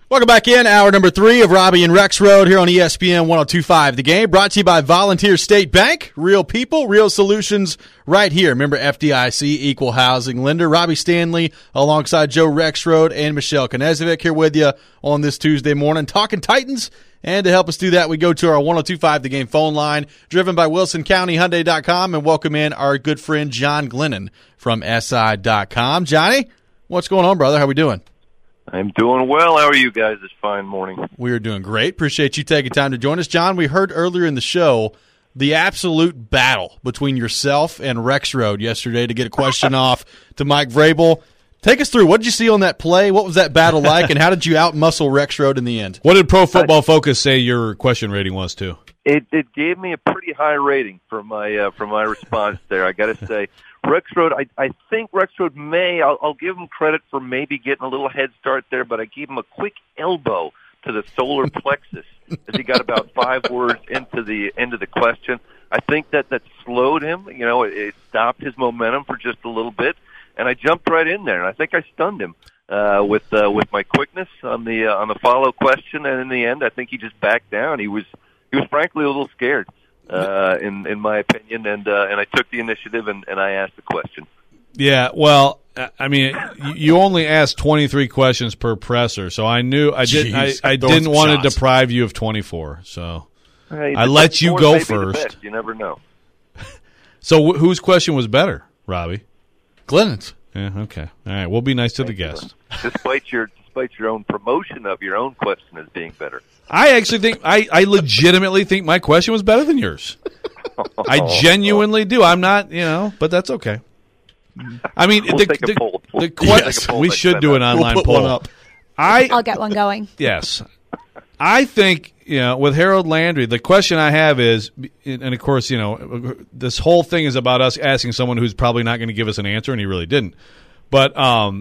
Welcome back in, hour number 3 of Robbie and Rexrode here on ESPN 102.5. The Game brought to you by Volunteer State Bank. Real people, real solutions right here. Remember FDIC, equal housing lender. Robbie Stanley alongside Joe Rexrode and Michelle Knezovic here with you on this Tuesday morning talking Titans. And to help us do that, we go to our 102.5 The Game phone line, driven by WilsonCountyHyundai.com, and welcome in our good friend John Glennon from SI.com. Johnny, what's going on, brother? How we doing? I'm doing well. How are you guys this fine morning? We are doing great. Appreciate you taking time to join us. John, we heard earlier in the show the absolute battle between yourself and Rexrode yesterday to get a question off to Mike Vrabel. Take us through. What did you see on that play? What was that battle like, and how did you out-muscle Rexrode in the end? What did Pro Football Focus say your question rating was, too? It gave me a pretty high rating for my response there, I got to say. Rexrode, I think Rexrode I'll give him credit for maybe getting a little head start there, but I gave him a quick elbow to the solar plexus as he got about 5 words into the end of the question. I think that slowed him. You know, it stopped his momentum for just a little bit, and I jumped right in there, and I think I stunned him with my quickness on the follow question, and in the end, I think he just backed down. He was frankly a little scared. In my opinion, and I took the initiative and I asked the question. Yeah, well, I mean, you only asked 23 questions per presser, so I knew I didn't want to deprive you of 24. So I let you go first. You never know. So whose question was better, Robbie? Glennon's. Yeah. Okay. All right. We'll be nice to the guest. Despite your own promotion of your own question as being better. I actually think I legitimately think my question was better than yours. I genuinely do. I'm not, but that's okay. I mean, the question, we should do an online poll. One up. I'll get one going. Yes. I think, with Harold Landry, the question I have is, and of course, this whole thing is about us asking someone who's probably not going to give us an answer, and he really didn't. But,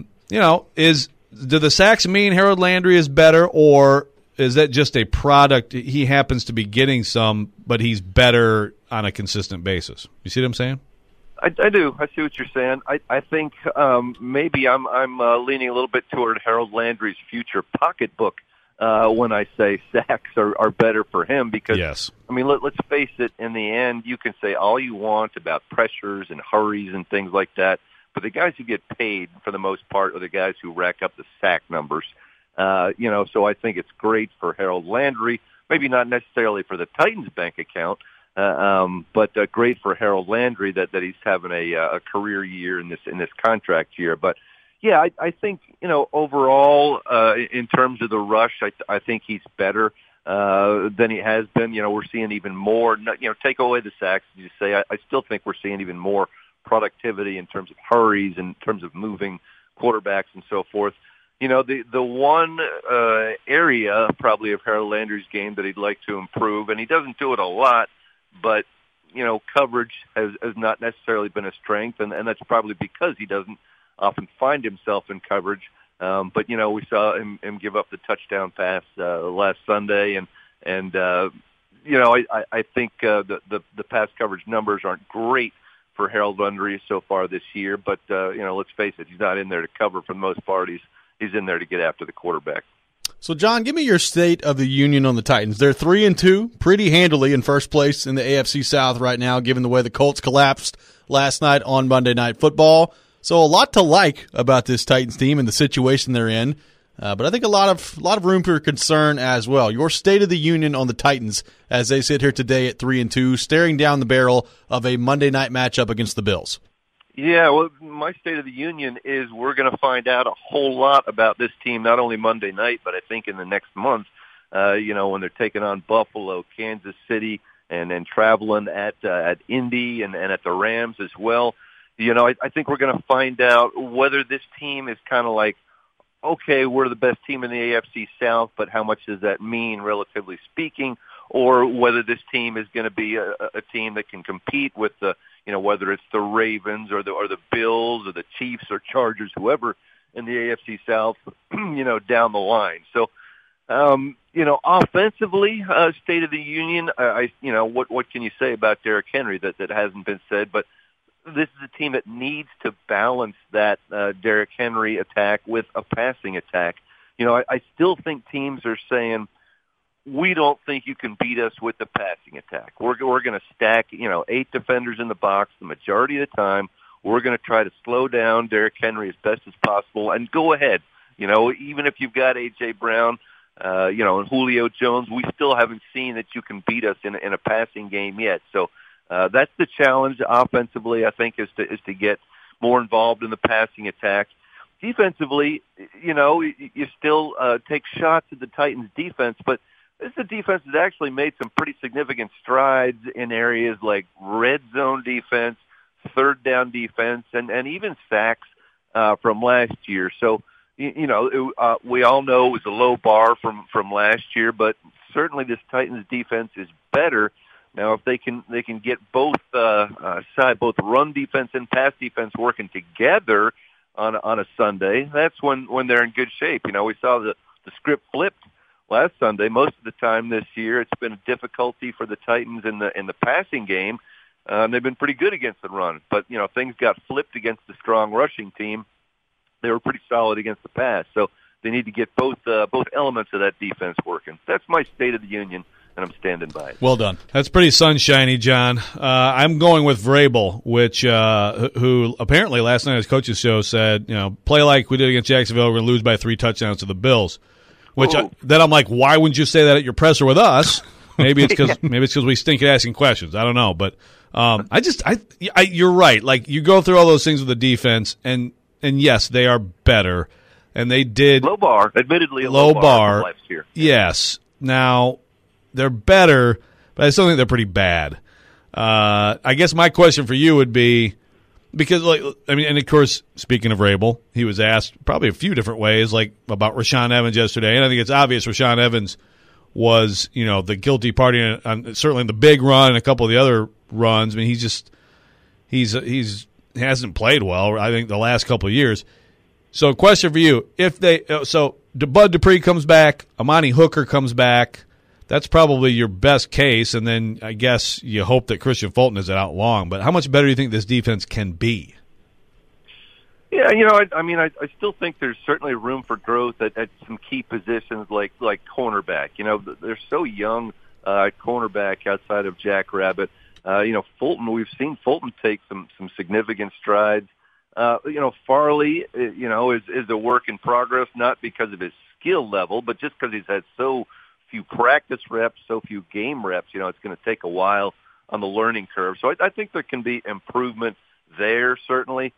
do the sacks mean Harold Landry is better, or is that just a product? He happens to be getting some, but he's better on a consistent basis. You see what I'm saying? I do. I see what you're saying. I think maybe I'm leaning a little bit toward Harold Landry's future pocketbook when I say sacks are better for him because, yes. I mean, let's face it, in the end, you can say all you want about pressures and hurries and things like that, but the guys who get paid for the most part are the guys who rack up the sack numbers. So I think it's great for Harold Landry, maybe not necessarily for the Titans bank account, but great for Harold Landry that he's having a career year in this contract year. But yeah, I think, overall, in terms of the rush, I think he's better, than he has been. We're seeing even more, take away the sacks, you say, I still think we're seeing even more productivity in terms of hurries, in terms of moving quarterbacks and so forth. The one area probably of Harold Landry's game that he'd like to improve, and he doesn't do it a lot, but, coverage has not necessarily been a strength, and that's probably because he doesn't often find himself in coverage. But, we saw him give up the touchdown pass last Sunday, and I think the pass coverage numbers aren't great for Harold Landry so far this year, but, let's face it, he's not in there to cover for the most part. He's in there to get after the quarterback. So, John, give me your state of the union on the Titans. They're 3-2, pretty handily in first place in the AFC South right now, given the way the Colts collapsed last night on Monday Night Football. So, a lot to like about this Titans team and the situation they're in. But I think a lot of room for concern as well. Your state of the union on the Titans as they sit here today at 3-2, staring down the barrel of a Monday night matchup against the Bills. Yeah, well, my state of the union is we're going to find out a whole lot about this team, not only Monday night, but I think in the next month, when they're taking on Buffalo, Kansas City, and then traveling at Indy and at the Rams as well. I think we're going to find out whether this team is kind of like, okay, we're the best team in the AFC South, but how much does that mean, relatively speaking, or whether this team is going to be a team that can compete with the, whether it's the Ravens or the Bills or the Chiefs or Chargers, whoever in the AFC South, down the line. So, offensively, state of the union, what can you say about Derrick Henry that hasn't been said? But this is a team that needs to balance that Derrick Henry attack with a passing attack. I still think teams are saying, we don't think you can beat us with the passing attack. We're going to stack, 8 defenders in the box the majority of the time. We're going to try to slow down Derrick Henry as best as possible and go ahead. Even if you've got A.J. Brown, and Julio Jones, we still haven't seen that you can beat us in a passing game yet. So that's the challenge offensively, I think, is to get more involved in the passing attack. Defensively, you still take shots at the Titans' defense, but this is a defense that actually made some pretty significant strides in areas like red zone defense, third down defense, and even sacks from last year. So, we all know it was a low bar from last year, but certainly this Titans defense is better. Now, if they can get both both run defense and pass defense working together on a Sunday, that's when they're in good shape. We saw the script flipped last Sunday. Most of the time this year, it's been a difficulty for the Titans in the passing game. They've been pretty good against the run, but things got flipped against the strong rushing team. They were pretty solid against the pass, so they need to get both elements of that defense working. That's my State of the Union, and I'm standing by it. Well done. That's pretty sunshiny, John. I'm going with Vrabel, who apparently last night at his coach's show said, play like we did against Jacksonville, we're going to lose by 3 touchdowns to the Bills. Then I'm like, why wouldn't you say that at your presser with us? Maybe it's because we stink at asking questions. I don't know, but you're right. Like, you go through all those things with the defense, and yes, they are better, and they did low bar, admittedly a low bar last year. Yes, now they're better, but I still think they're pretty bad. I guess my question for you would be, because and of course, speaking of Vrabel, he was asked probably a few different ways, like about Rashaan Evans yesterday, and I think it's obvious Rashaan Evans was, the guilty party on certainly the big run and a couple of the other runs. I mean, he hasn't played well, I think, the last couple of years. So, question for you: Bud Dupree comes back, Amani Hooker comes back. That's probably your best case, and then I guess you hope that Christian Fulton is out long. But how much better do you think this defense can be? Yeah, I still think there's certainly room for growth at some key positions like cornerback. They're so young at cornerback outside of Jack Rabbit. Fulton, we've seen Fulton take some significant strides. Farley, is a work in progress, not because of his skill level, but just because he's had so few practice reps, so few game reps. It's going to take a while on the learning curve. So I think there can be improvement there, certainly.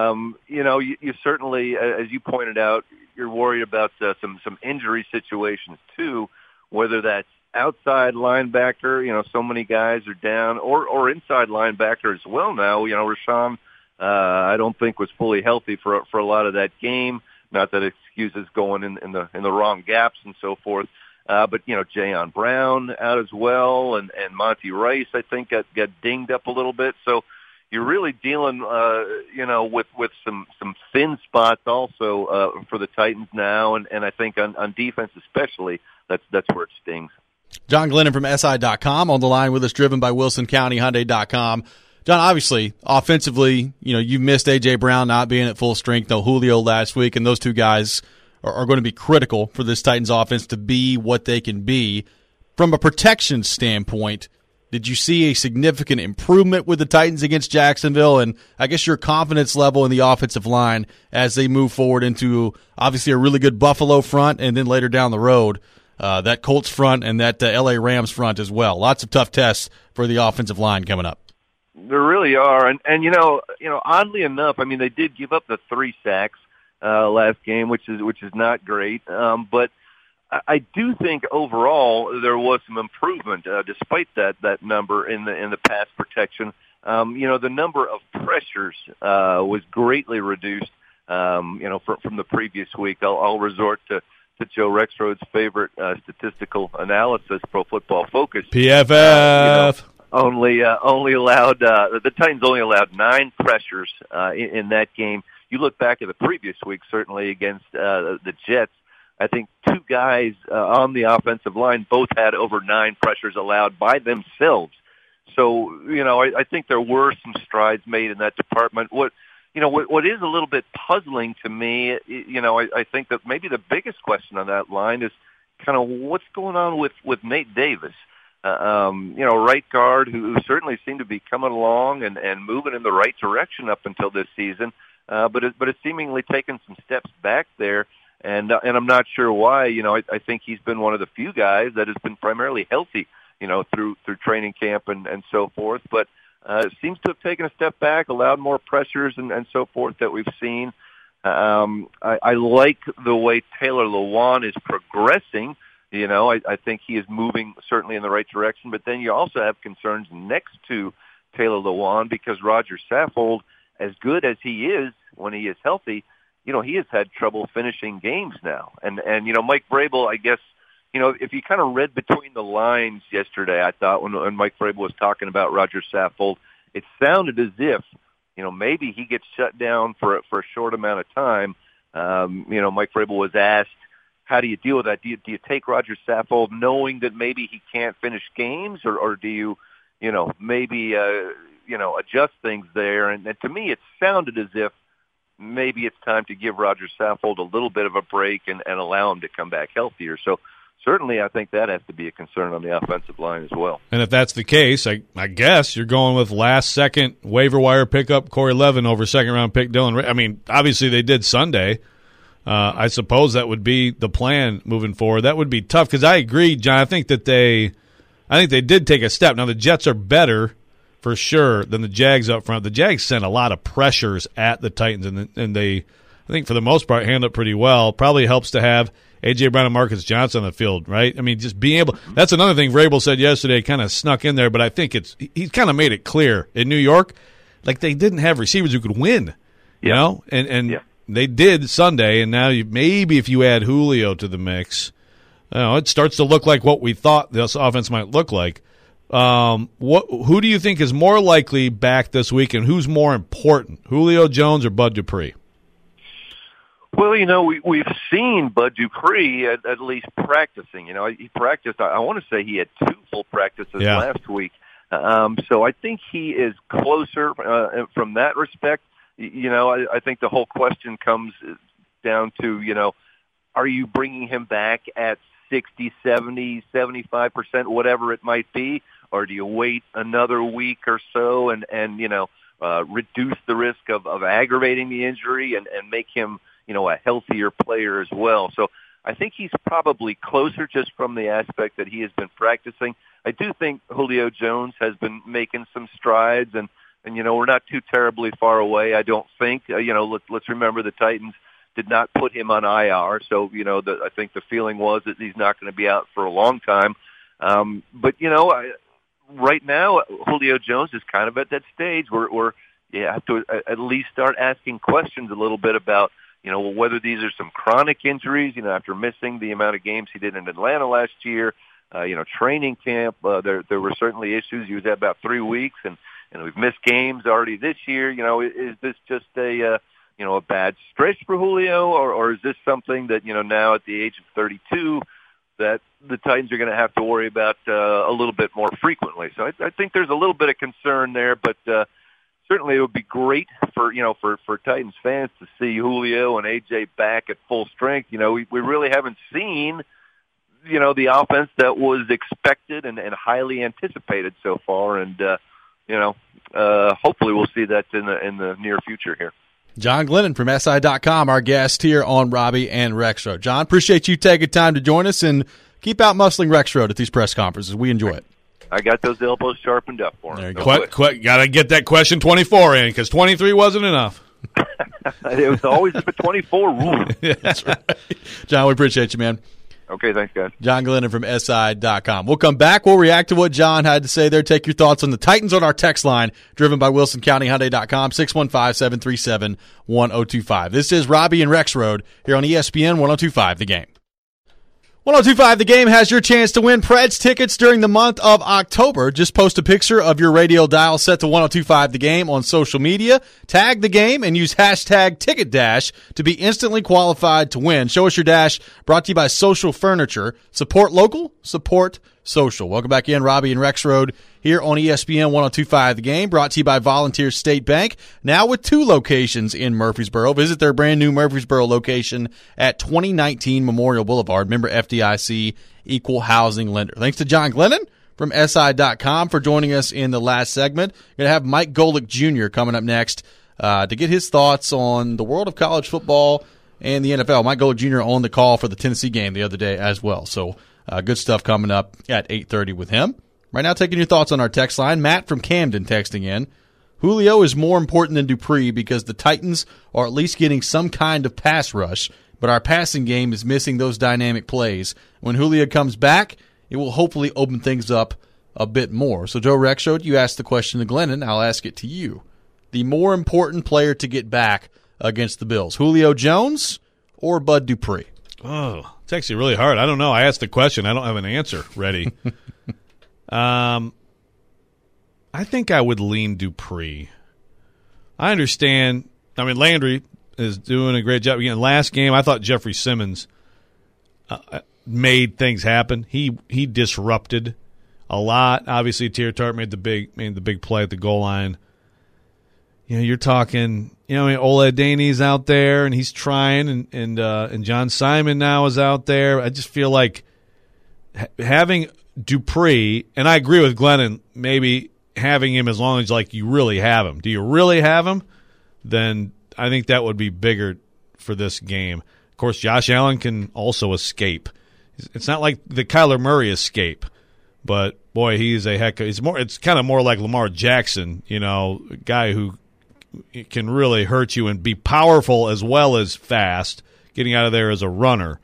You certainly, as you pointed out, you're worried about some injury situations too, whether that's outside linebacker, so many guys are down, or inside linebacker as well now. Rashaan, I don't think was fully healthy for a lot of that game. Not that excuses going in the wrong gaps and so forth. But Jayon Brown out as well, and Monty Rice, I think, got dinged up a little bit. So you're really dealing, with some thin spots also for the Titans now, and I think on defense especially, that's where it stings. John Glennon from SI.com on the line with us, driven by WilsonCountyHyundai.com. John, obviously, offensively, you missed A.J. Brown not being at full strength, no Julio last week, and those two guys are going to be critical for this Titans offense to be what they can be. From a protection standpoint, did you see a significant improvement with the Titans against Jacksonville? And I guess your confidence level in the offensive line as they move forward into obviously a really good Buffalo front, and then later down the road, that Colts front and that L.A. Rams front as well. Lots of tough tests for the offensive line coming up. There really are, and oddly enough, they did give up the 3 sacks last game, which is not great. But I do think overall there was some improvement despite that number in the pass protection. The number of pressures was greatly reduced. From the previous week. I'll resort to Joe Rexrode's favorite statistical analysis, Pro Football Focus. PFF. Only allowed the Titans only allowed 9 pressures in that game. You look back at the previous week, certainly against the Jets. I think 2 guys on the offensive line both had over 9 pressures allowed by themselves. So I think there were some strides made in that department. What what is a little bit puzzling to me, I think that maybe the biggest question on that line is kind of what's going on with Nate Davis. Right guard who certainly seemed to be coming along and moving in the right direction up until this season, but it's seemingly taken some steps back there, and I'm not sure why. I think he's been one of the few guys that has been primarily healthy, through training camp and so forth, but seems to have taken a step back, allowed more pressures and so forth that we've seen. I like the way Taylor Lewan is progressing. I think he is moving certainly in the right direction, but then you also have concerns next to Taylor Lewan because Roger Saffold, as good as he is when he is healthy, he has had trouble finishing games now. And Mike Vrabel, I guess, if you kind of read between the lines yesterday, I thought when Mike Vrabel was talking about Roger Saffold, it sounded as if, maybe he gets shut down for a short amount of time. Mike Vrabel was asked, how do you deal with that? Do you take Roger Saffold knowing that maybe he can't finish games, or do you, maybe, adjust things there? And to me, it sounded as if maybe it's time to give Roger Saffold a little bit of a break and allow him to come back healthier. So certainly I think that has to be a concern on the offensive line as well. And if that's the case, I guess you're going with last-second waiver wire pickup Corey Levin over second-round pick Dylan. I mean, obviously they did Sunday. I suppose that would be the plan moving forward. That would be tough because I agree, John. I think they did take a step. Now the Jets are better for sure than the Jags up front. The Jags sent a lot of pressures at the Titans, and they, I think for the most part, handled it pretty well. Probably helps to have A.J. Brown and Marcus Johnson on the field, right? I mean, just being able – that's another thing Vrabel said yesterday, kind of snuck in there, but I think he's kind of made it clear. In New York, like they didn't have receivers who could win, you know? And they did Sunday, and now maybe if you add Julio to the mix, it starts to look like what we thought this offense might look like. Who do you think is more likely back this week, and who's more important, Julio Jones or Bud Dupree? Well, we've seen Bud Dupree at least practicing. He practiced. I want to say he had 2 full practices last week. So I think he is closer from that respect. I think the whole question comes down to, are you bringing him back at 60, 70, 75%, whatever it might be, or do you wait another week or so and reduce the risk of aggravating the injury and make him, a healthier player as well? So I think he's probably closer just from the aspect that he has been practicing. I do think Julio Jones has been making some strides, and we're not too terribly far away, I don't think. Let's remember the Titans did not put him on IR, so, I think the feeling was that he's not going to be out for a long time. But, right now, Julio Jones is kind of at that stage where you have to at least start asking questions a little bit about, whether these are some chronic injuries, after missing the amount of games he did in Atlanta last year, training camp, there were certainly issues. He was at about 3 weeks, and we've missed games already this year. Is this just a bad stretch for Julio, or is this something that, now at the age of 32 that the Titans are going to have to worry about a little bit more frequently? So I think there's a little bit of concern there, but certainly it would be great for Titans fans to see Julio and AJ back at full strength. We really haven't seen, the offense that was expected and highly anticipated so far, and hopefully we'll see that in the near future here. John Glennon from SI.com, our guest here on Robbie and Rexroad. John, appreciate you taking time to join us, and keep out muscling Rexroad at these press conferences. We enjoy it. I got those elbows sharpened up for him. There you go. Got to get that question 24 in, because 23 wasn't enough. It was always the 24 rule. Yeah, that's right. John, we appreciate you, man. Okay, thanks, guys. John Glennon from SI.com. We'll come back. We'll react to what John had to say there. Take your thoughts on the Titans on our text line, driven by WilsonCountyHyundai.com, 615-737-1025. This is Robbie and Rexroad here on ESPN 102.5 The Game. 102.5 The Game has your chance to win Preds tickets during the month of October. Just post a picture of your radio dial set to 102.5 The Game on social media, tag the game, and use hashtag TicketDash to be instantly qualified to win. Show us your dash, brought to you by Social Furniture. Support local, support social. Welcome back in, Robbie and Rexroad here on ESPN 102.5 The Game, brought to you by Volunteer State Bank, now with 2 locations in Murfreesboro. Visit their brand new Murfreesboro location at 2019 Memorial Boulevard. Member FDIC, equal housing lender. Thanks to John Glennon from SI.com for joining us in the last segment. We're going to have Mike Golick Jr. coming up next to get his thoughts on the world of college football and the NFL. Mike Golick Jr. on the call for the Tennessee game the other day as well. So good stuff coming up at 8:30 with him. Right now, taking your thoughts on our text line. Matt from Camden texting in. Julio is more important than Dupree because the Titans are at least getting some kind of pass rush, but our passing game is missing those dynamic plays. When Julio comes back, it will hopefully open things up a bit more. So, Joe Rexroad, you asked the question to Glennon. I'll ask it to you. The more important player to get back against the Bills, Julio Jones or Bud Dupree? Oh, it's actually really hard. I don't know. I asked the question. I don't have an answer ready. I think I would lean Dupree. I understand. I mean, Landry is doing a great job. Again, last game, I thought Jeffrey Simmons made things happen. He disrupted a lot. Obviously, Tier Tart made the big play at the goal line. You're talking. Oladene's out there and he's trying, and John Simon now is out there. I just feel like having Dupree, and I agree with Glennon, maybe having him as long as you really have him. Do you really have him? Then I think that would be bigger for this game. Of course, Josh Allen can also escape. It's not like the Kyler Murray escape, but boy, he's a heck of. It's kind of more like Lamar Jackson, a guy who can really hurt you and be powerful as well as fast, getting out of there as a runner.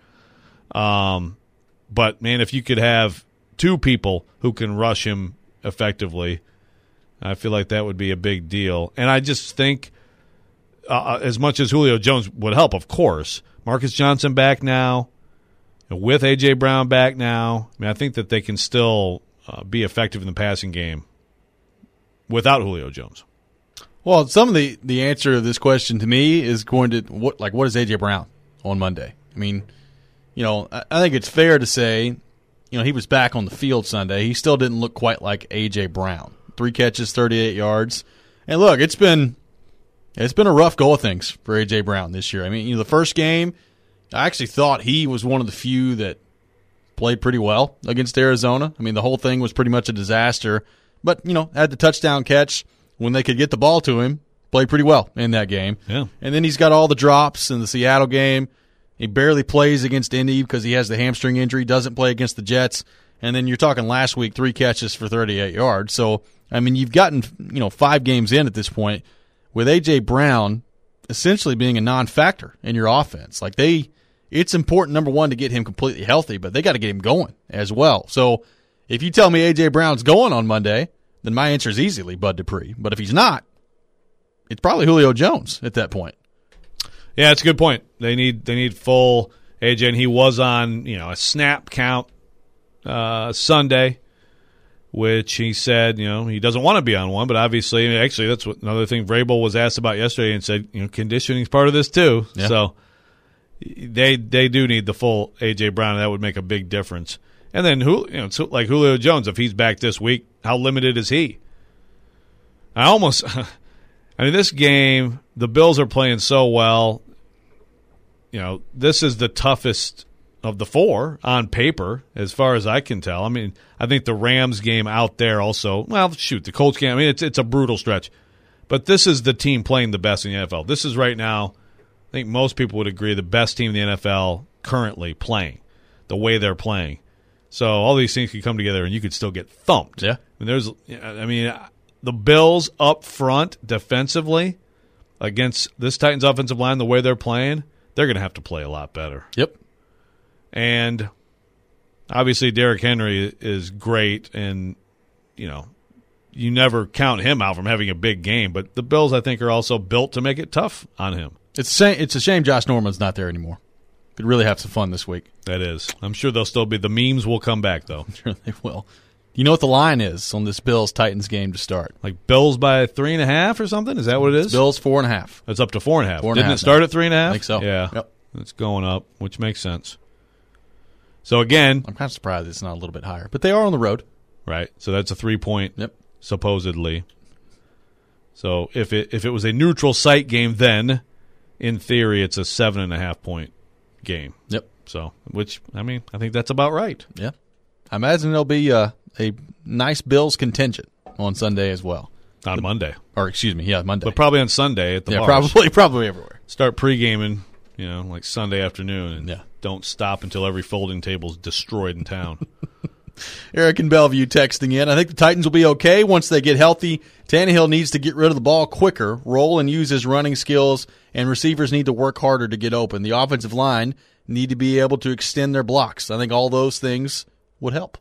But man, if you could have 2 people who can rush him effectively, I feel like that would be a big deal. And I just think, as much as Julio Jones would help, of course, Marcus Johnson back now, with A.J. Brown back now, I think that they can still be effective in the passing game without Julio Jones. Well, some of the answer to this question to me is going to what is A.J. Brown on Monday? I mean, I think it's fair to say, he was back on the field Sunday. He still didn't look quite like A.J. Brown. 3 catches, 38 yards. And look, it's been a rough go of things for A.J. Brown this year. I mean, the first game, I actually thought he was one of the few that played pretty well against Arizona. I mean, the whole thing was pretty much a disaster. But, had the touchdown catch when they could get the ball to him, played pretty well in that game. Yeah. And then he's got all the drops in the Seattle game. He barely plays against Indy because he has the hamstring injury, doesn't play against the Jets. And then you're talking last week, 3 catches for 38 yards. So, I mean, you've gotten, 5 games in at this point with A.J. Brown essentially being a non-factor in your offense. It's important, number one, to get him completely healthy, but they got to get him going as well. So if you tell me A.J. Brown's going on Monday, then my answer is easily Bud Dupree. But if he's not, it's probably Julio Jones at that point. Yeah, it's a good point. They need full AJ, and he was on a snap count Sunday, which he said he doesn't want to be on one, but obviously, actually that's another thing Vrabel was asked about yesterday and said conditioning is part of this too. Yeah. So they do need the full AJ Brown, and that would make a big difference. And then like Julio Jones, if he's back this week, how limited is he? This game, the Bills are playing so well. This is the toughest of the 4 on paper, as far as I can tell. I mean, I think the Rams game out there also, the Colts game, it's a brutal stretch. But this is the team playing the best in the NFL. This is right now, I think most people would agree, the best team in the NFL currently playing, the way they're playing. So all these things could come together, and you could still get thumped. Yeah. The Bills up front defensively against this Titans offensive line, the way they're playing, they're going to have to play a lot better. Yep. And obviously Derrick Henry is great, and you never count him out from having a big game. But the Bills, I think, are also built to make it tough on him. It's a shame Josh Norman's not there anymore. Could really have some fun this week. That is. I'm sure they'll still be. The memes will come back, though. I'm sure they will. You know what the line is on this Bills-Titans game to start? Like Bills by 3.5 or something? Is that what it is? Bills 4.5. It's up to 4.5. 4.5. Didn't it start at 3.5? I think so. Yeah. Yep. It's going up, which makes sense. So, again. I'm kind of surprised it's not a little bit higher. But they are on the road. Right. So that's a 3-point, Yep. supposedly. So if it was a neutral site game, then in theory it's a 7.5-point game. Yep. So, which, I mean, I think that's about right. Yeah. I imagine there'll be a nice Bills contingent on Sunday as well. On Monday. Or, excuse me, Monday. But probably on Sunday at the yeah, bars. probably everywhere. Start pre-gaming, like Sunday afternoon, and yeah. Don't stop until every folding table's destroyed in town. Eric in Bellevue texting in. I think the Titans will be okay once they get healthy. Tannehill needs to get rid of the ball quicker, roll and use his running skills, and receivers need to work harder to get open. The offensive line need to be able to extend their blocks. I think all those things would help.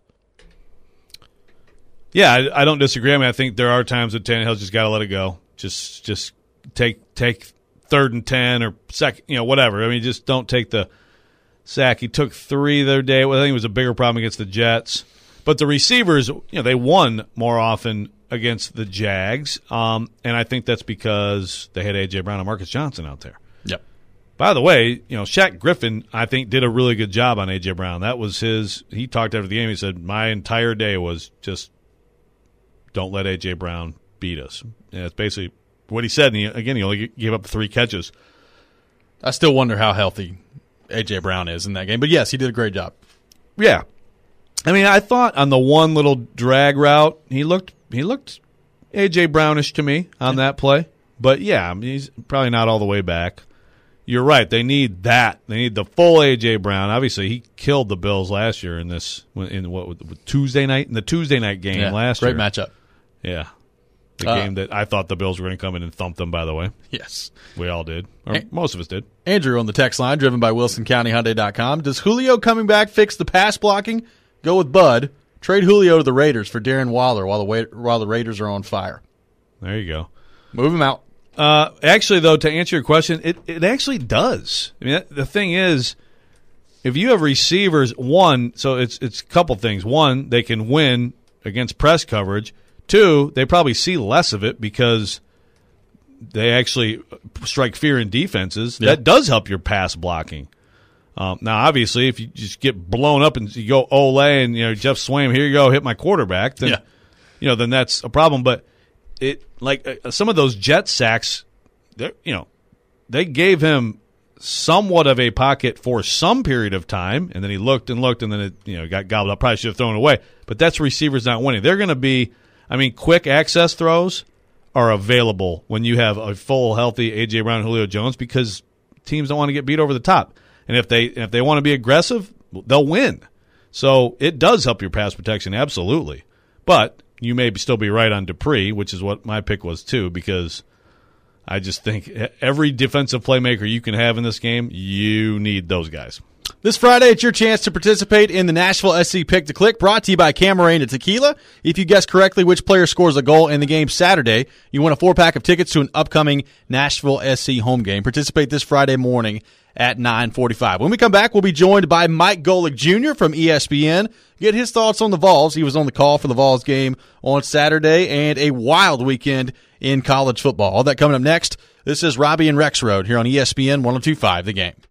Yeah, I don't disagree. I mean, I think there are times that Tannehill's just got to let it go. Just take 3rd and 10 or second, whatever. I mean, just don't take the sack. He took 3 the other day. Well, I think it was a bigger problem against the Jets. But the receivers, they won more often against the Jags, and I think that's because they had A.J. Brown and Marcus Johnson out there. Yep. By the way, Shaq Griffin, I think, did a really good job on A.J. Brown. That was he talked after the game. He said, my entire day was just don't let A.J. Brown beat us. And that's basically what he said. And he only gave up 3 catches. I still wonder how healthy A.J. Brown is in that game. But, yes, he did a great job. Yeah. I mean, I thought on the one little drag route, he looked A.J. Brownish to me on that play. But, yeah, I mean, he's probably not all the way back. You're right. They need that. They need the full A.J. Brown. Obviously, he killed the Bills last year in the Tuesday night game last year. Great matchup. Yeah. The game that I thought the Bills were going to come in and thump them, by the way. Yes. We all did. Or most of us did. Andrew on the text line, driven by WilsonCountyHyundai.com. Does Julio coming back fix the pass blocking? Go with Bud. Trade Julio to the Raiders for Darren Waller while the Raiders are on fire. There you go. Move him out. Actually, though, to answer your question, it actually does. I mean, the thing is, if you have receivers, so it's a couple things. One, they can win against press coverage. 2, they probably see less of it because they actually strike fear in defenses. Yeah. That does help your pass blocking. Now, obviously, if you just get blown up and you go Ole and Jeff Swaim, here you go, hit my quarterback, then then that's a problem. But some of those Jet sacks, they gave him somewhat of a pocket for some period of time, and then he looked and looked, and then it got gobbled up. Probably should have thrown it away. But that's receivers not winning. They're going to be, quick access throws are available when you have a full, healthy A.J. Brown, Julio Jones, because teams don't want to get beat over the top. And if they want to be aggressive, they'll win. So it does help your pass protection, absolutely. But you may still be right on Dupree, which is what my pick was too, because I just think every defensive playmaker you can have in this game, you need those guys. This Friday, it's your chance to participate in the Nashville SC Pick to Click, brought to you by Camarena Tequila. If you guess correctly which player scores a goal in the game Saturday, you win a 4-pack of tickets to an upcoming Nashville SC home game. Participate this Friday morning at 9:45. When we come back, we'll be joined by Mike Golick Jr. from ESPN. Get his thoughts on the Vols. He was on the call for the Vols game on Saturday, and a wild weekend in college football. All that coming up next. This is Robbie and Rex Road here on ESPN 102.5 The Game.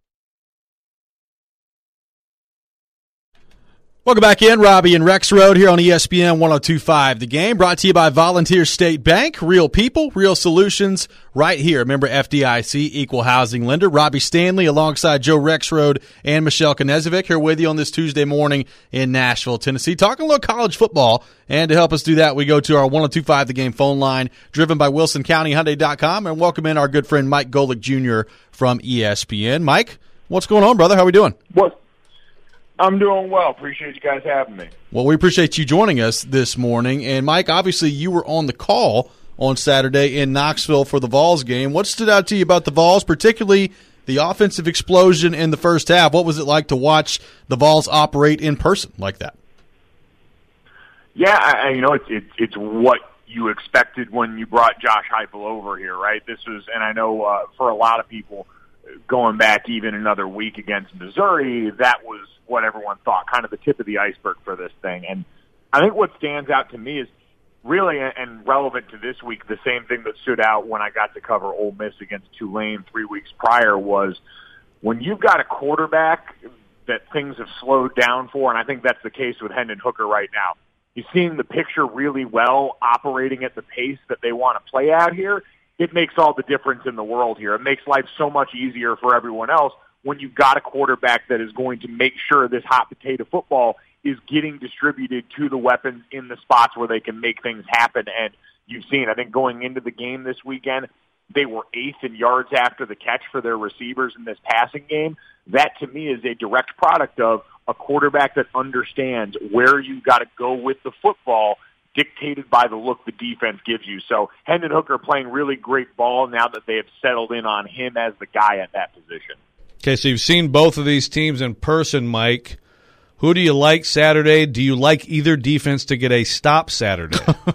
Welcome back in, Robbie and Rex Road here on ESPN 102.5 The Game, brought to you by Volunteer State Bank. Real people, real solutions, right here. Member FDIC, equal housing lender. Robbie Stanley alongside Joe Rexroad and Michelle Knezovic here with you on this Tuesday morning in Nashville, Tennessee, talking a little college football. And to help us do that, we go to our 102.5 The Game phone line, driven by WilsonCountyHyundai.com, and welcome in our good friend Mike Golick Jr. from ESPN. Mike, what's going on, brother? How are we doing? I'm doing well. Appreciate you guys having me. Well, we appreciate you joining us this morning. And, Mike, obviously you were on the call on Saturday in Knoxville for the Vols game. What stood out to you about the Vols, particularly the offensive explosion in the first half? What was it like to watch the Vols operate in person like that? Yeah, it's what you expected when you brought Josh Heupel over here, right? This was, and I know for a lot of people, going back even another week against Missouri, that was what everyone thought, kind of the tip of the iceberg for this thing. And I think what stands out to me is really, and relevant to this week, the same thing that stood out when I got to cover Ole Miss against Tulane 3 weeks prior was when you've got a quarterback that things have slowed down for, and I think that's the case with Hendon Hooker right now. He's seeing the picture really well, operating at the pace that they want to play out here. It makes all the difference in the world here. It makes life so much easier for everyone else when you've got a quarterback that is going to make sure this hot potato football is getting distributed to the weapons in the spots where they can make things happen. And you've seen, I think going into the game this weekend, they were 8th in yards after the catch for their receivers in this passing game. That, to me, is a direct product of a quarterback that understands where you've got to go with the football, dictated by the look the defense gives you. So Hendon Hooker playing really great ball now that they have settled in on him as the guy at that position. Okay, so you've seen both of these teams in person, Mike. Who do you like Saturday? Do you like either defense to get a stop Saturday?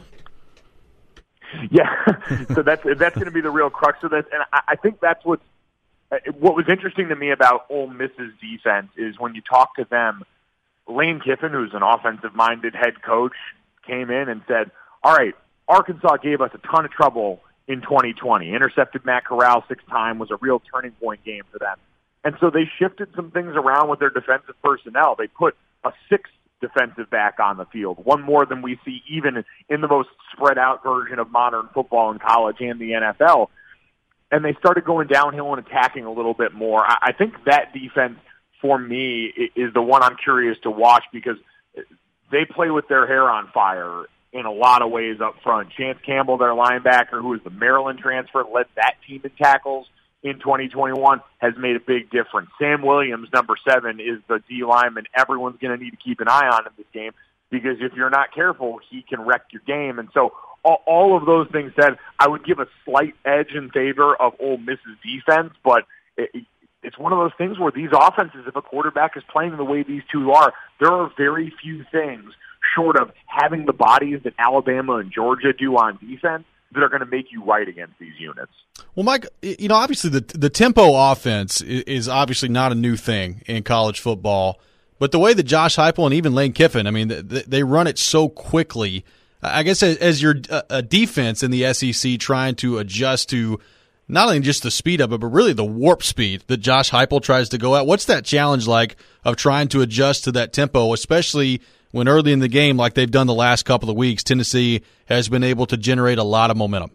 Yeah, so that's going to be the real crux of this, and I think that's what was interesting to me about Ole Miss's defense is when you talk to them, Lane Kiffin, who's an offensive-minded head coach, came in and said, all right, Arkansas gave us a ton of trouble in 2020, intercepted Matt Corral 6 times, was a real turning point game for them. And so they shifted some things around with their defensive personnel. They put a 6th defensive back on the field, one more than we see even in the most spread-out version of modern football in college and the NFL. And they started going downhill and attacking a little bit more. I think that defense, for me, is the one I'm curious to watch because they play with their hair on fire in a lot of ways up front. Chance Campbell, their linebacker, who is the Maryland transfer, led that team in tackles in 2021, has made a big difference. Sam Williams, number 7, is the D lineman everyone's going to need to keep an eye on in this game because if you're not careful, he can wreck your game. And so all of those things said, I would give a slight edge in favor of Ole Miss's defense, but it's one of those things where these offenses, if a quarterback is playing the way these two are, there are very few things short of having the bodies that Alabama and Georgia do on defense that are going to make you right against these units. Well, Mike, obviously the tempo offense is obviously not a new thing in college football, but the way that Josh Heupel and even Lane Kiffin, I mean, they run it so quickly. I guess as your defense in the SEC trying to adjust to not only just the speed of it, but really the warp speed that Josh Heupel tries to go at. What's that challenge like of trying to adjust to that tempo, especially when early in the game, like they've done the last couple of weeks, Tennessee has been able to generate a lot of momentum?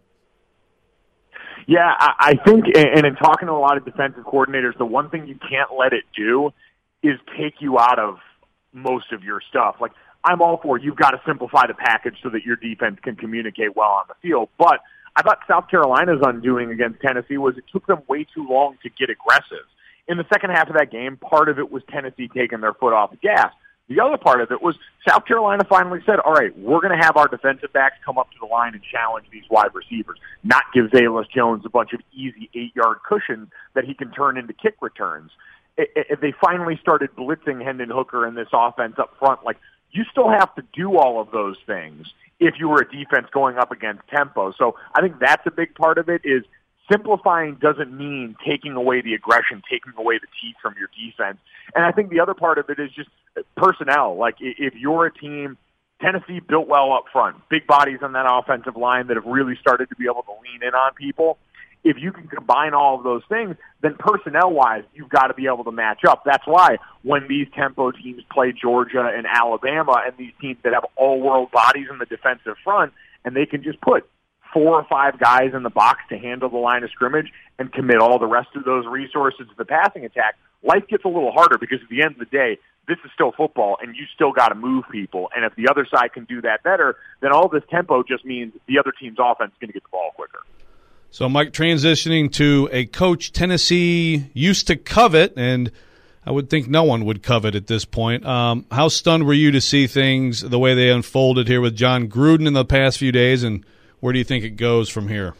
Yeah, I think, and in talking to a lot of defensive coordinators, the one thing you can't let it do is take you out of most of your stuff. Like, I'm all for you've got to simplify the package so that your defense can communicate well on the field. But I thought South Carolina's undoing against Tennessee was it took them way too long to get aggressive. In the second half of that game, part of it was Tennessee taking their foot off the gas. The other part of it was South Carolina finally said, all right, we're going to have our defensive backs come up to the line and challenge these wide receivers, not give Zayless Jones a bunch of easy 8-yard cushions that he can turn into kick returns. They finally started blitzing Hendon Hooker in this offense up front. Like, you still have to do all of those things if you were a defense going up against tempo. So I think that's a big part of it is simplifying doesn't mean taking away the aggression, taking away the teeth from your defense. And I think the other part of it is just personnel. Like, if you're a team, Tennessee built well up front, big bodies on that offensive line that have really started to be able to lean in on people. If you can combine all of those things, then personnel-wise, you've got to be able to match up. That's why when these tempo teams play Georgia and Alabama and these teams that have all-world bodies in the defensive front, and they can just put 4 or 5 guys in the box to handle the line of scrimmage and commit all the rest of those resources to the passing attack, life gets a little harder because at the end of the day, this is still football, and you still got to move people. And if the other side can do that better, then all this tempo just means the other team's offense is going to get the ball quicker. So, Mike, transitioning to a coach Tennessee used to covet, and I would think no one would covet at this point. How stunned were you to see things the way they unfolded here with John Gruden in the past few days, and where do you think it goes from here?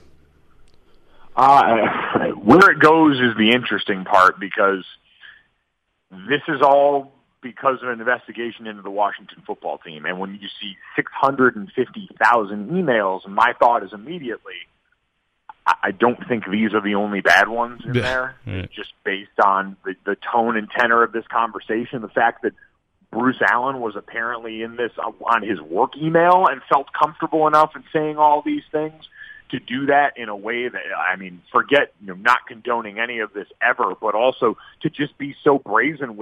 Where it goes is the interesting part because this is all because of an investigation into the Washington football team. And when you see 650,000 emails, my thought is immediately, I don't think these are the only bad ones in there, just based on the tone and tenor of this conversation. The fact that Bruce Allen was apparently in this on his work email and felt comfortable enough in saying all these things to do that in a way that, I mean, forget not condoning any of this ever, but also to just be so brazen with it.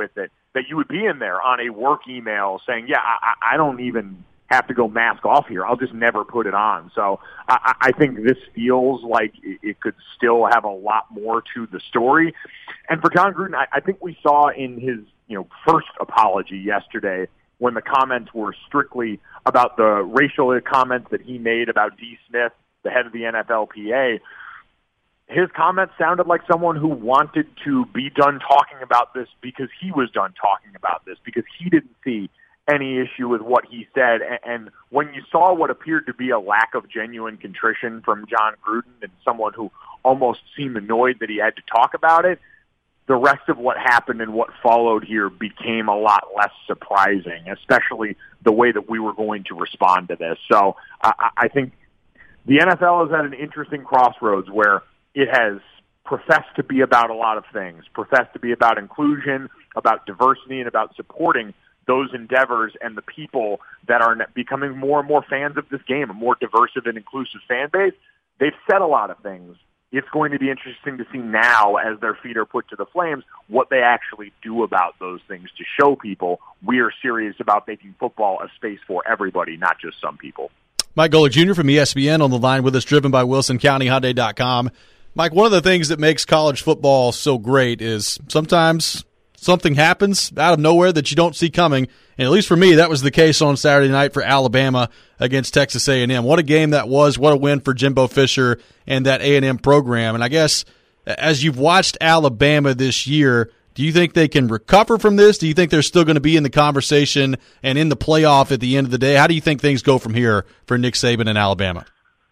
that you would be in there on a work email saying, yeah, I don't even have to go mask off here. I'll just never put it on. So I think this feels like it could still have a lot more to the story. And for Jon Gruden, I think we saw in his first apology yesterday, when the comments were strictly about the racial comments that he made about D. Smith, the head of the NFLPA, his comments sounded like someone who wanted to be done talking about this because he was done talking about this, because he didn't see any issue with what he said. And when you saw what appeared to be a lack of genuine contrition from Jon Gruden and someone who almost seemed annoyed that he had to talk about it, the rest of what happened and what followed here became a lot less surprising, especially the way that we were going to respond to this. So I think the NFL is at an interesting crossroads where it has professed to be about a lot of things, professed to be about inclusion, about diversity, and about supporting those endeavors and the people that are becoming more and more fans of this game, a more diverse and inclusive fan base. They've said a lot of things. It's going to be interesting to see now, as their feet are put to the flames, what they actually do about those things to show people we are serious about making football a space for everybody, not just some people. Mike Golic Jr. from ESPN on the line with us, driven by WilsonCountyHyundai.com. Mike, one of the things that makes college football so great is sometimes something happens out of nowhere that you don't see coming, and at least for me, that was the case on Saturday night for Alabama against Texas A&M. What a game that was. What a win for Jimbo Fisher and that A&M program. And I guess as you've watched Alabama this year, do you think they can recover from this? Do you think they're still going to be in the conversation and in the playoff at the end of the day? How do you think things go from here for Nick Saban and Alabama?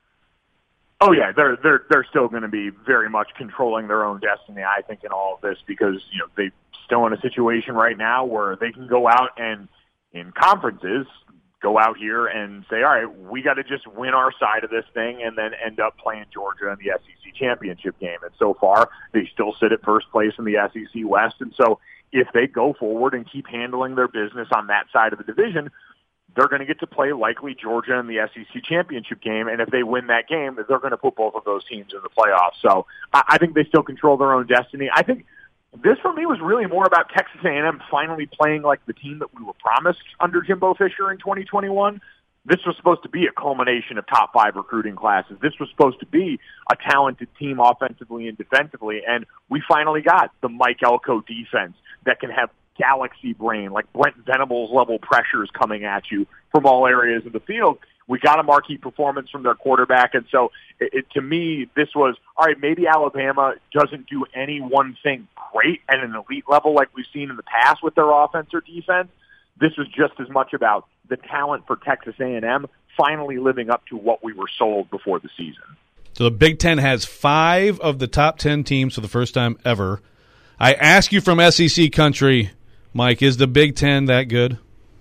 Oh yeah, they're still going to be very much controlling their own destiny, I think, in all of this, because they're still in a situation right now where they can go out and in conferences go out here and say, all right, we got to just win our side of this thing and then end up playing Georgia in the SEC championship game. And so far, they still sit at first place in the SEC West. And so if they go forward and keep handling their business on that side of the division, they're going to get to play likely Georgia in the SEC championship game. And if they win that game, they're going to put both of those teams in the playoffs. So I think they still control their own destiny. I think this, for me, was really more about Texas A&M finally playing like the team that we were promised under Jimbo Fisher in 2021. This was supposed to be a culmination of top 5 recruiting classes. This was supposed to be a talented team offensively and defensively, and we finally got the Mike Elko defense that can have galaxy brain, like Brent Venables level pressures coming at you from all areas of the field. We got a marquee performance from their quarterback, and so to me, this was, all right, maybe Alabama doesn't do any one thing great at an elite level like we've seen in the past with their offense or defense. This was just as much about the talent for Texas A&M finally living up to what we were sold before the season. So the Big Ten has 5 of the top 10 teams for the first time ever. I ask you from SEC country, Mike, is the Big Ten that good?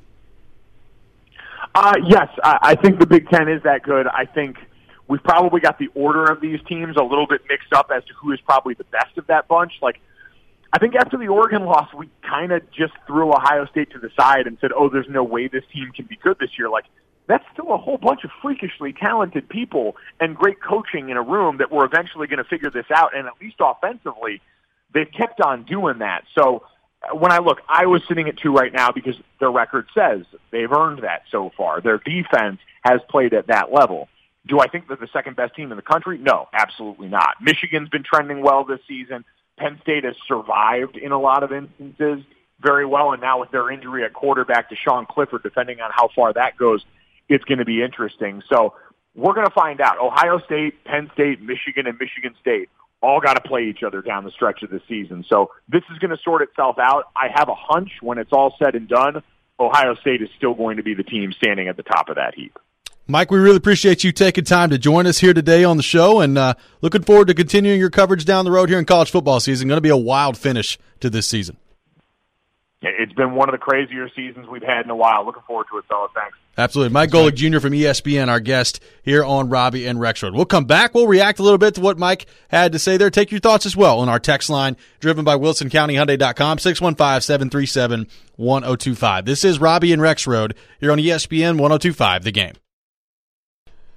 Yes, I think the Big Ten is that good. I think we've probably got the order of these teams a little bit mixed up as to who is probably the best of that bunch. Like, I think after the Oregon loss, we kind of just threw Ohio State to the side and said, oh, there's no way this team can be good this year. Like, that's still a whole bunch of freakishly talented people and great coaching in a room that were eventually going to figure this out. And at least offensively, they've kept on doing that. So when I look, Iowa's sitting at 2 right now because their record says they've earned that so far. Their defense has played at that level. Do I think they're the second best team in the country? No, absolutely not. Michigan's been trending well this season. Penn State has survived in a lot of instances very well, and now with their injury at quarterback to Sean Clifford, depending on how far that goes, it's going to be interesting. So we're going to find out. Ohio State, Penn State, Michigan, and Michigan State all got to play each other down the stretch of the season. So this is going to sort itself out. I have a hunch when it's all said and done, Ohio State is still going to be the team standing at the top of that heap. Mike, we really appreciate you taking time to join us here today on the show, and looking forward to continuing your coverage down the road here in college football season. Going to be a wild finish to this season. It's been one of the crazier seasons we've had in a while. Looking forward to it, fellas. Thanks. Absolutely. Mike Golic Jr. from ESPN, our guest here on Robbie and Rexroad. We'll come back. We'll react a little bit to what Mike had to say there. Take your thoughts as well on our text line, driven by WilsonCountyHyundai.com, 615-737-1025. This is Robbie and Rexroad here on ESPN 1025, The Game.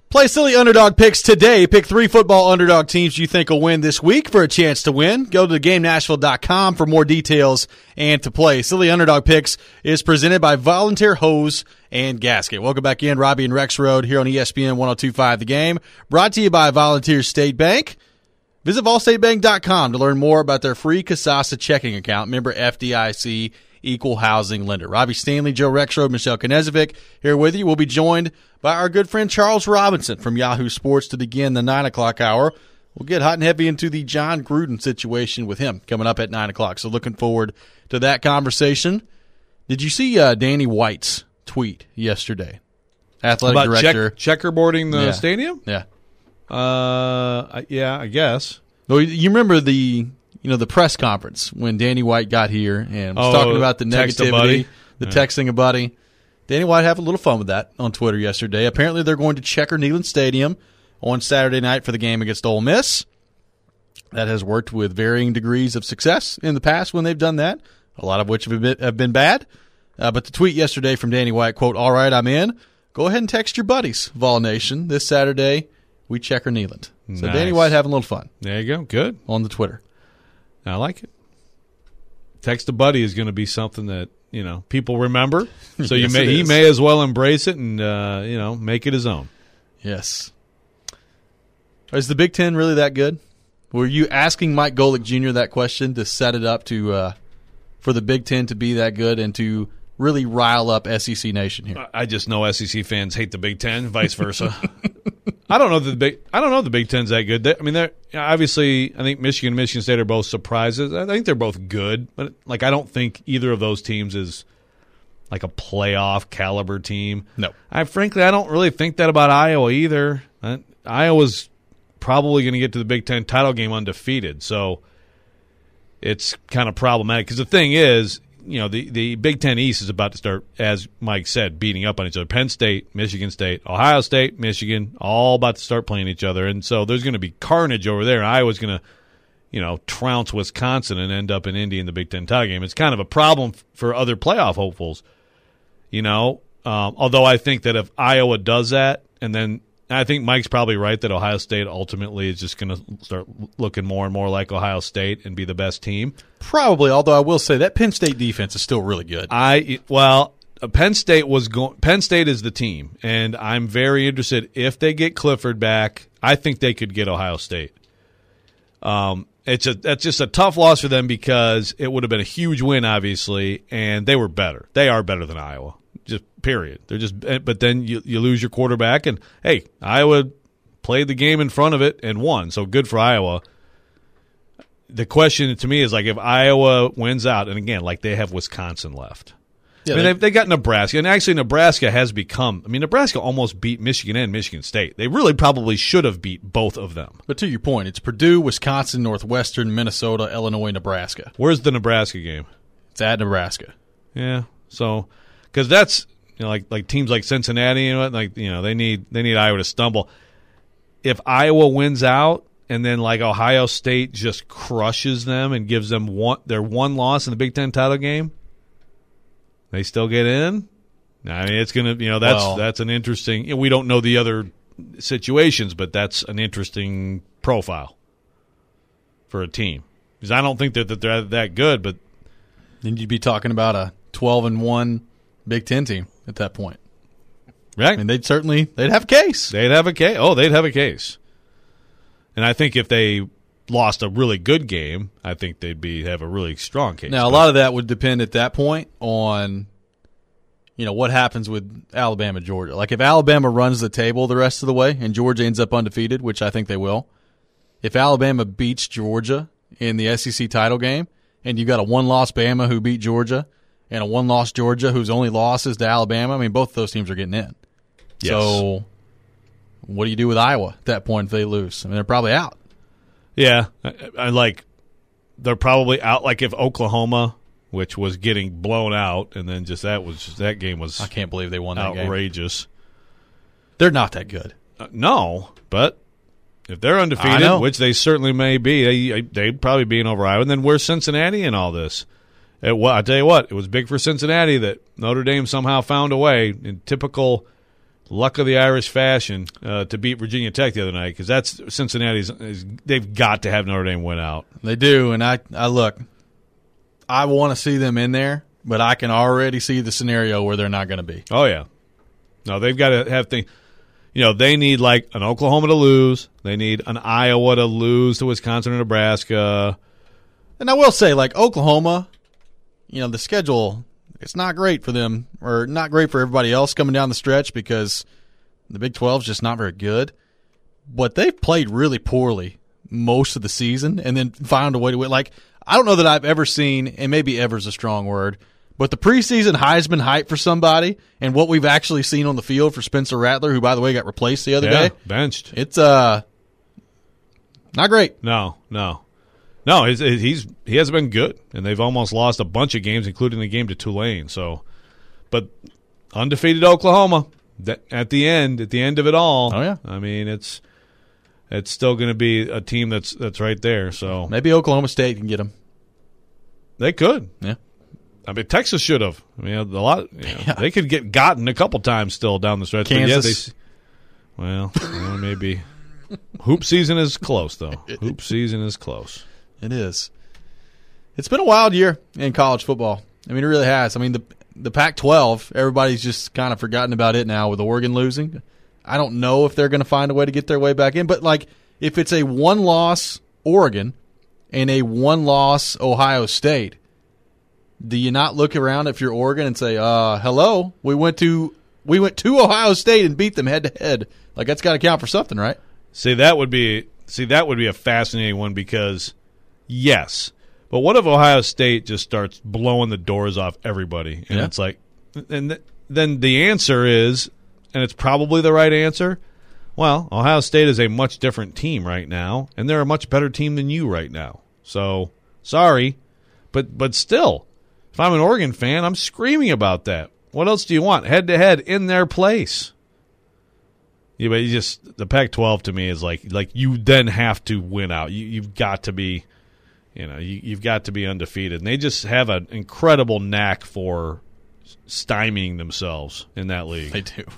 Play Silly Underdog Picks today. Pick 3 football underdog teams you think will win this week for a chance to win. Go to GameNashville.com for more details and to play. Silly Underdog Picks is presented by Volunteer Hose and Gasket. Welcome back in. Robbie and Rex Road here on ESPN 102.5 The Game. Brought to you by Volunteer State Bank. Visit VolStateBank.com to learn more about their free Kasasa checking account. Member FDIC, equal housing lender. Robbie Stanley, Joe Rexroad, Michelle Knezovic here with you. We'll be joined by our good friend Charles Robinson from Yahoo Sports to begin the 9 o'clock hour. We'll get hot and heavy into the John Gruden situation with him coming up at 9 o'clock. So looking forward to that conversation. Did you see Danny White's tweet yesterday? Athletic about director. Checkerboarding the stadium? Yeah. Yeah, I guess. Well, you remember the press conference when Danny White got here and was talking about the negativity, texting a buddy. Danny White had a little fun with that on Twitter yesterday. Apparently, they're going to Checker Neyland Stadium on Saturday night for the game against Ole Miss. That has worked with varying degrees of success in the past when they've done that, a lot of which have been bad. But the tweet yesterday from Danny White, quote, "All right, I'm in. Go ahead and text your buddies, Vol Nation. This Saturday, we Checker Neyland." So nice. Danny White having a little fun. There you go. Good. On the Twitter. I like it. Text a buddy is going to be something that, people remember. So Yes, he may as well embrace it and, make it his own. Yes. Is the Big Ten really that good? Were you asking Mike Golick Jr. that question to set it up to for the Big Ten to be that good and to really rile up SEC Nation here? I just know SEC fans hate the Big Ten, vice versa. I don't know if the Big Ten's that good. They're obviously. I think Michigan and Michigan State are both surprises. I think they're both good, but I don't think either of those teams is like a playoff caliber team. No, I don't really think that about Iowa either. Iowa's probably going to get to the Big Ten title game undefeated, so it's kind of problematic. Because the thing is, the Big Ten East is about to start, as Mike said, beating up on each other. Penn State, Michigan State, Ohio State, Michigan, all about to start playing each other. And so there's going to be carnage over there. And Iowa's going to, trounce Wisconsin and end up in Indy in the Big Ten title game. It's kind of a problem for other playoff hopefuls, although I think that if Iowa does that, and then I think Mike's probably right that Ohio State ultimately is just going to start looking more and more like Ohio State and be the best team. Probably, although I will say that Penn State defense is still really good. Penn State is the team, and I'm very interested if they get Clifford back. I think they could get Ohio State. That's just a tough loss for them because it would have been a huge win, obviously, and they were better. They are better than Iowa. Just period. But then you lose your quarterback, and hey, Iowa played the game in front of it and won. So good for Iowa. The question to me is if Iowa wins out, and again, they have Wisconsin left. Yeah, they got Nebraska, and actually Nebraska has become. Nebraska almost beat Michigan and Michigan State. They really probably should have beat both of them. But to your point, it's Purdue, Wisconsin, Northwestern, Minnesota, Illinois, Nebraska. Where's the Nebraska game? It's at Nebraska. Yeah, so. Because that's like teams like Cincinnati and they need Iowa to stumble. If Iowa wins out and then Ohio State just crushes them and gives them their one loss in the Big Ten title game, they still get in. It's gonna that's an interesting. We don't know the other situations, but that's an interesting profile for a team because I don't think that they're that good. But then you'd be talking about a 12-1. Big Ten team at that point. Right. They'd have a case. They'd have a case. Oh, they'd have a case. And I think if they lost a really good game, I think they'd have a really strong case. Now, a lot of that would depend at that point on, what happens with Alabama, Georgia. If Alabama runs the table the rest of the way and Georgia ends up undefeated, which I think they will, if Alabama beats Georgia in the SEC title game and you got a one-loss Bama who beat Georgia, and a one-loss Georgia whose only loss is to Alabama, both of those teams are getting in. Yes. So what do you do with Iowa at that point if they lose? They're probably out. Yeah. They're probably out. If Oklahoma, which was getting blown out, and then that game was I can't believe they won that game. Outrageous. They're not that good. No, but if they're undefeated, which they certainly may be, they'd probably be in over Iowa. And then where's Cincinnati in all this? I tell you what, it was big for Cincinnati that Notre Dame somehow found a way in typical luck of the Irish fashion to beat Virginia Tech the other night, because that's Cincinnati's. They've got to have Notre Dame win out. They do, and I look. I want to see them in there, but I can already see the scenario where they're not going to be. Oh yeah, no, they've got to have things. They need like an Oklahoma to lose. They need an Iowa to lose to Wisconsin or Nebraska. And I will say, like Oklahoma, the schedule, it's not great for them, or not great for everybody else coming down the stretch, because the Big 12 is just not very good. But they've played really poorly most of the season and then found a way to win. Like, I don't know that I've ever seen, and maybe ever's a strong word, but the preseason Heisman hype for somebody and what we've actually seen on the field for Spencer Rattler, who, by the way, got replaced the other day. Benched. It's not great. No. He hasn't been good, and they've almost lost a bunch of games, including the game to Tulane. So, but undefeated Oklahoma at the end of it all. Oh yeah, I mean it's still going to be a team that's right there. So maybe Oklahoma State can get them. They could. Yeah. I mean, Texas should have. I mean, they could get gotten a couple times still down the stretch. Kansas. Maybe. Hoop season is close, though. Hoop season is close. It is. It's been a wild year in college football. I mean, it really has. I mean, the Pac-12, everybody's just kind of forgotten about it now with Oregon losing. I don't know if they're going to find a way to get their way back in, but like if it's a one-loss Oregon and a one-loss Ohio State, do you not look around if you're Oregon and say, hello, we went to Ohio State and beat them head-to-head. Like, that's got to count for something, right? That would be a fascinating one, because, yes, but what if Ohio State just starts blowing the doors off everybody? And it's like, and then the answer is, and it's probably the right answer, well, Ohio State is a much different team right now, and they're a much better team than you right now. So, sorry, but still, if I'm an Oregon fan, I'm screaming about that. What else do you want? Head-to-head in their place. Yeah, but the Pac-12 to me is like you then have to win out. You've got to be, you've got to be undefeated. And they just have an incredible knack for stymieing themselves in that league. They do.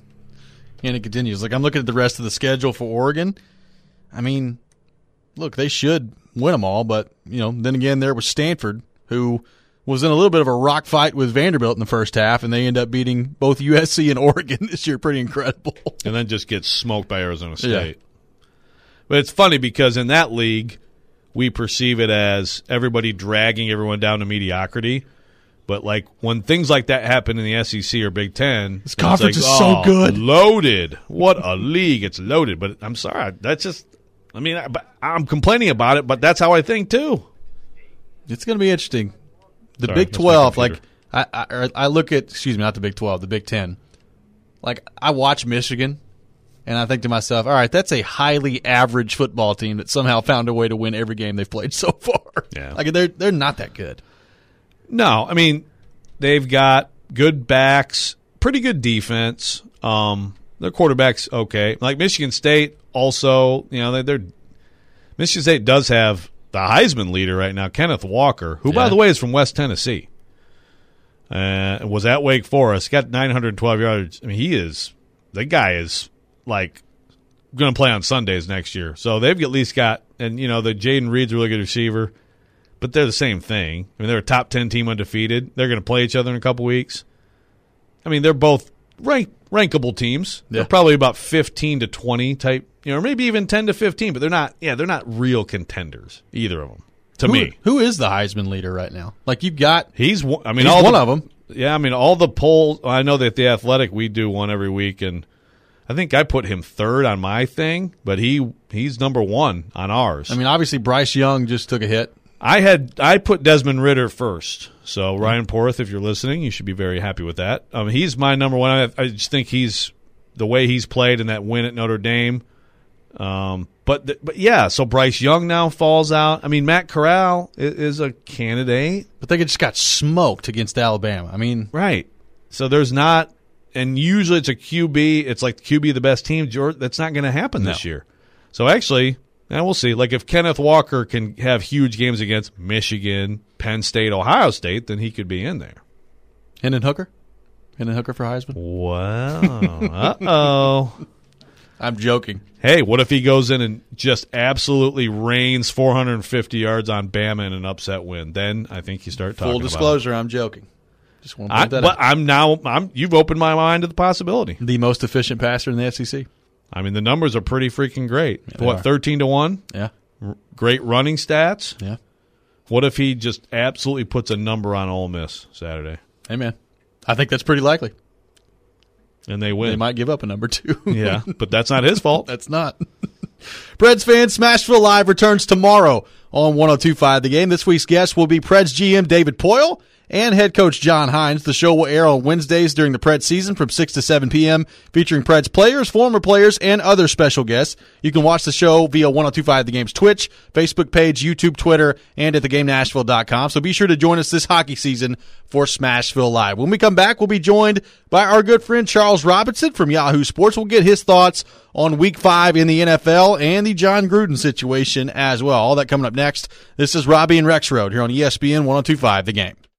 And it continues. Like, I'm looking at the rest of the schedule for Oregon. I mean, look, they should win them all, but then again, there was Stanford, who was in a little bit of a rock fight with Vanderbilt in the first half, and they end up beating both USC and Oregon this year. Pretty incredible. And then just get smoked by Arizona State. Yeah. But it's funny because in that league, we perceive it as everybody dragging everyone down to mediocrity. But like when things like that happen in the SEC or Big Ten, this conference is so good. Loaded. What a league. It's loaded. But I'm sorry. That's just, I'm complaining about it, but that's how I think too. It's going to be interesting. The Big 12, like I look at, not the Big 12, the Big 10. Like, I watch Michigan, and I think to myself, all right, that's a highly average football team that somehow found a way to win every game they've played so far. Yeah. Like, they're not that good. No, I mean, they've got good backs, pretty good defense. Their quarterback's okay. Like Michigan State also, Michigan State does have the Heisman leader right now, Kenneth Walker, who, by the way, is from West Tennessee. Was at Wake Forest, got 912 yards. I mean, the guy is, like, going to play on Sundays next year. So they've at least got, and, the Jaden Reed's a really good receiver, but they're the same thing. I mean, they're a top 10 team undefeated. They're going to play each other in a couple weeks. I mean, they're both rankable teams. Yeah. They're probably about 15 to 20 type, or maybe even 10 to 15, but they're not real contenders, either of them, to me. Who is the Heisman leader right now? Like, you've got he's one of them. Yeah, I mean, all the polls, I know that The Athletic, we do one every week, and I think I put him third on my thing, but he's number one on ours. I mean, obviously Bryce Young just took a hit. I put Desmond Ridder first. So Ryan Porth, if you're listening, you should be very happy with that. He's my number one. I just think the way he's played in that win at Notre Dame. But yeah, so Bryce Young now falls out. I mean, Matt Corral is a candidate, but they just got smoked against Alabama. I mean, right. So there's not, and usually it's a QB. It's like QB of the best team. That's not going to happen this year. So actually, and we'll see. Like if Kenneth Walker can have huge games against Michigan, Penn State, Ohio State, then he could be in there. Hendon Hooker? Hendon Hooker for Heisman? Wow. Uh-oh. I'm joking. Hey, what if he goes in and just absolutely rains 450 yards on Bama in an upset win? Then I think you start talking Full disclosure, I'm joking. Just want to point that out. You've opened my mind to the possibility. The most efficient passer in the SEC. I mean, the numbers are pretty freaking great. Yeah, what, 13-1? Yeah. Great running stats. Yeah. What if he just absolutely puts a number on Ole Miss Saturday? Hey, man. I think that's pretty likely. And they win. They might give up a number 2. Yeah, but that's not his fault. That's not. Preds fans, Smashville Live returns tomorrow on 102.5 The Game. This week's guest will be Preds GM David Poyle and head coach John Hines. The show will air on Wednesdays during the Preds season from 6 to 7 p.m., featuring Preds players, former players, and other special guests. You can watch the show via 102.5 The Game's Twitch, Facebook page, YouTube, Twitter, and at theGameNashville.com. So be sure to join us this hockey season for Smashville Live. When we come back, we'll be joined by our good friend Charles Robinson from Yahoo Sports. We'll get his thoughts on Week 5 in the NFL and the John Gruden situation as well. All that coming up next. This is Robbie and Rex Road here on ESPN 102.5 The Game.